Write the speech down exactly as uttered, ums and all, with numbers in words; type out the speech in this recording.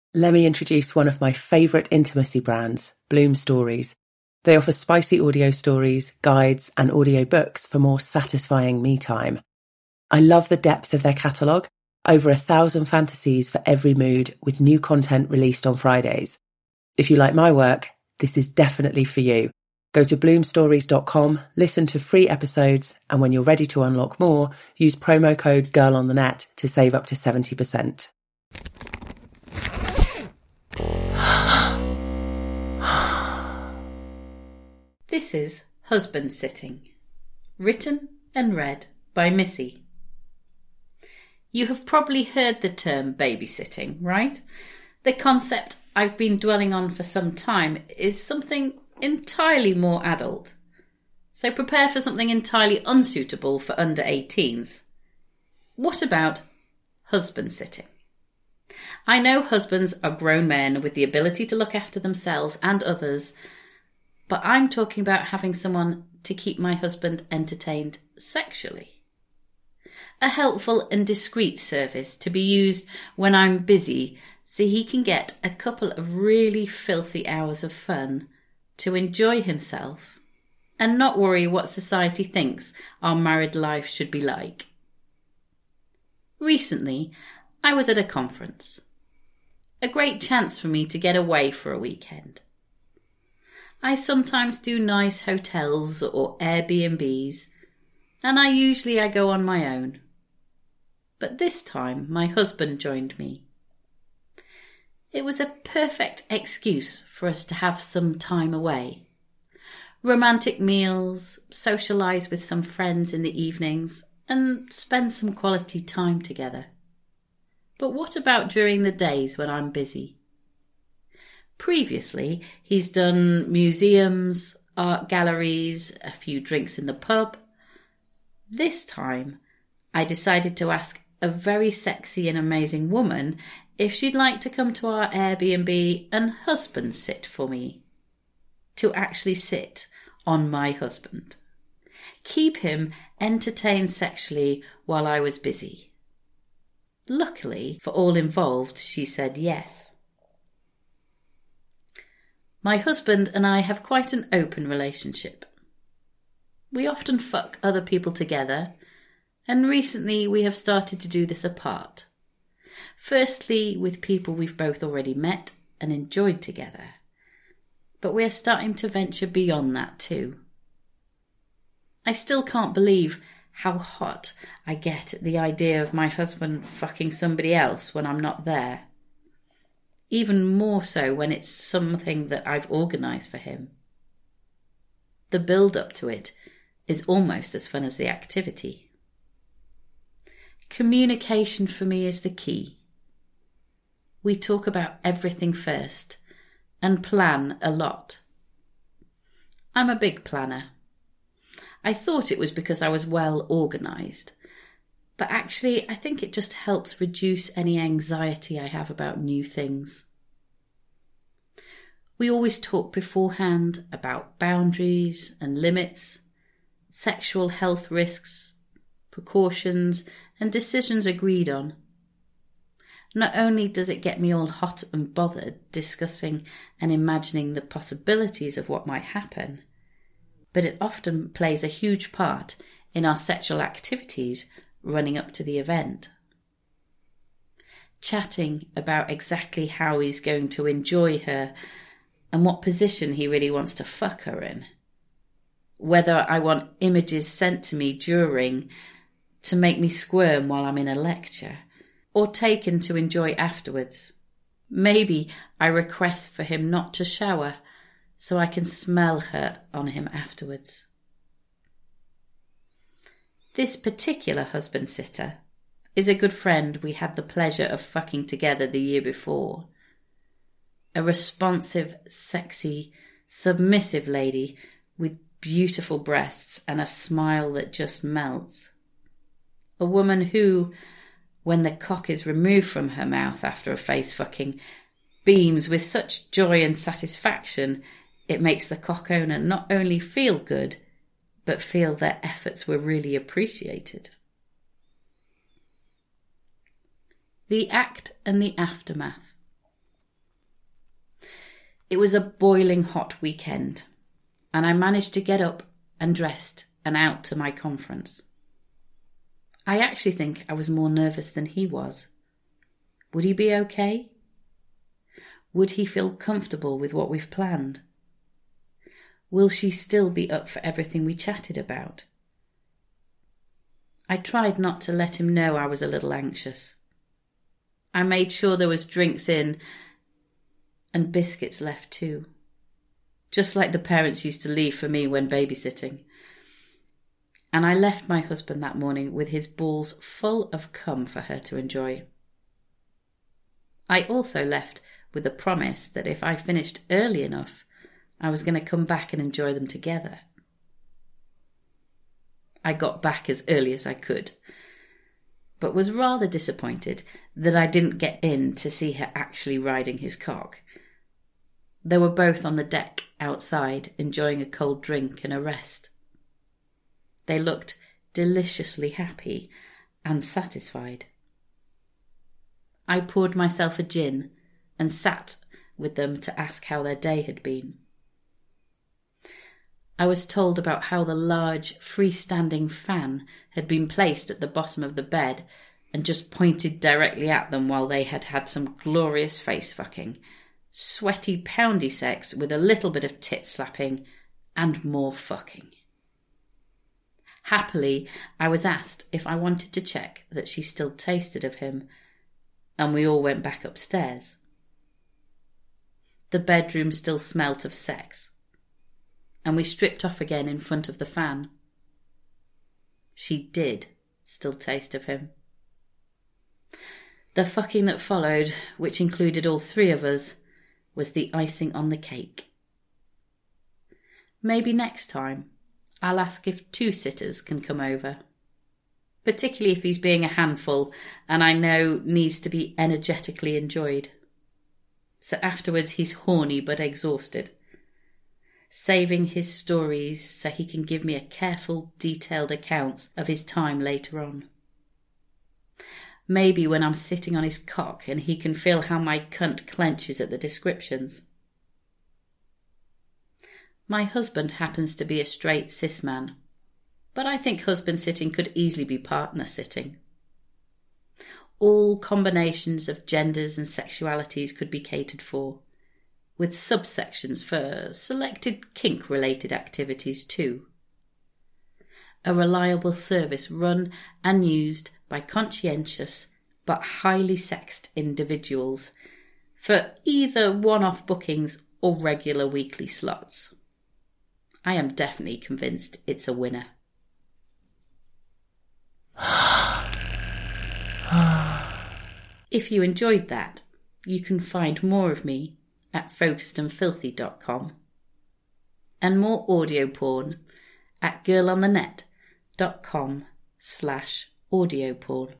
Let me introduce one of my favourite intimacy brands, Bloom Stories. They offer spicy audio stories, guides, and audio books for more satisfying me time. I love the depth of their catalogue, over a thousand fantasies for every mood, with new content released on Fridays. If you like my work, this is definitely for you. Go to bloom stories dot com, listen to free episodes, and when you're ready to unlock more, use promo code GIRLONTHENET to save up to seventy percent. This is Husband Sitting, written and read by Missy. You have probably heard the term babysitting, right? The concept I've been dwelling on for some time is something entirely more adult. So prepare for something entirely unsuitable for under eighteens. What about husband sitting? I know husbands are grown men with the ability to look after themselves and others, but I'm talking about having someone to keep my husband entertained sexually. A helpful and discreet service to be used when I'm busy so he can get a couple of really filthy hours of fun to enjoy himself and not worry what society thinks our married life should be like. Recently, I was at a conference. A great chance for me to get away for a weekend. I sometimes do nice hotels or Airbnbs, and I usually I go on my own. But this time my husband joined me. It was a perfect excuse for us to have some time away. Romantic meals, socialise with some friends in the evenings, and spend some quality time together. But what about during the days when I'm busy? Previously, he's done museums, art galleries, a few drinks in the pub. This time, I decided to ask a very sexy and amazing woman if she'd like to come to our Airbnb and husband sit for me. To actually sit on my husband. Keep him entertained sexually while I was busy. Luckily for all involved, she said yes. My husband and I have quite an open relationship. We often fuck other people together, and recently we have started to do this apart. Firstly, with people we've both already met and enjoyed together. But we're starting to venture beyond that too. I still can't believe how hot I get at the idea of my husband fucking somebody else when I'm not there. Even more so when it's something that I've organised for him. The build-up to it is almost as fun as the activity. Communication for me is the key. We talk about everything first and plan a lot. I'm a big planner. I thought it was because I was well organised, but actually I think it just helps reduce any anxiety I have about new things. We always talk beforehand about boundaries and limits, sexual health risks, precautions and decisions agreed on. Not only does it get me all hot and bothered discussing and imagining the possibilities of what might happen, but it often plays a huge part in our sexual activities running up to the event. Chatting about exactly how he's going to enjoy her and what position he really wants to fuck her in. Whether I want images sent to me during to make me squirm while I'm in a lecture, or taken to enjoy afterwards. Maybe I request for him not to shower so I can smell her on him afterwards. This particular husband sitter is a good friend we had the pleasure of fucking together the year before. A responsive, sexy, submissive lady with beautiful breasts and a smile that just melts. A woman who, when the cock is removed from her mouth after a face fucking, beams with such joy and satisfaction it makes the cock owner not only feel good, but feel their efforts were really appreciated. The act and the aftermath. It was a boiling hot weekend, and I managed to get up and dressed and out to my conference. I actually think I was more nervous than he was. Would he be okay? Would he feel comfortable with what we've planned? Will she still be up for everything we chatted about? I tried not to let him know I was a little anxious. I made sure there was drinks in and biscuits left too, just like the parents used to leave for me when babysitting. And I left my husband that morning with his balls full of cum for her to enjoy. I also left with the promise that if I finished early enough, I was going to come back and enjoy them together. I got back as early as I could, but was rather disappointed that I didn't get in to see her actually riding his cock. They were both on the deck outside, enjoying a cold drink and a rest. They looked deliciously happy and satisfied. I poured myself a gin and sat with them to ask how their day had been. I was told about how the large freestanding fan had been placed at the bottom of the bed and just pointed directly at them while they had had some glorious face fucking, sweaty poundy sex with a little bit of tit slapping and more fucking. Happily, I was asked if I wanted to check that she still tasted of him, and we all went back upstairs. The bedroom still smelt of sex, and we stripped off again in front of the fan. She did still taste of him. The fucking that followed, which included all three of us, was the icing on the cake. Maybe next time I'll ask if two sitters can come over, particularly if he's being a handful and I know needs to be energetically enjoyed. So afterwards he's horny but exhausted, saving his stories so he can give me a careful, detailed account of his time later on. Maybe when I'm sitting on his cock and he can feel how my cunt clenches at the descriptions. My husband happens to be a straight cis man, but I think husband sitting could easily be partner sitting. All combinations of genders and sexualities could be catered for, with subsections for selected kink-related activities too. A reliable service run and used by conscientious but highly sexed individuals for either one-off bookings or regular weekly slots. I am definitely convinced it's a winner. If you enjoyed that, you can find more of me at focused and filthy dot com and more audio porn at girlonthenet dot com slash audio porn.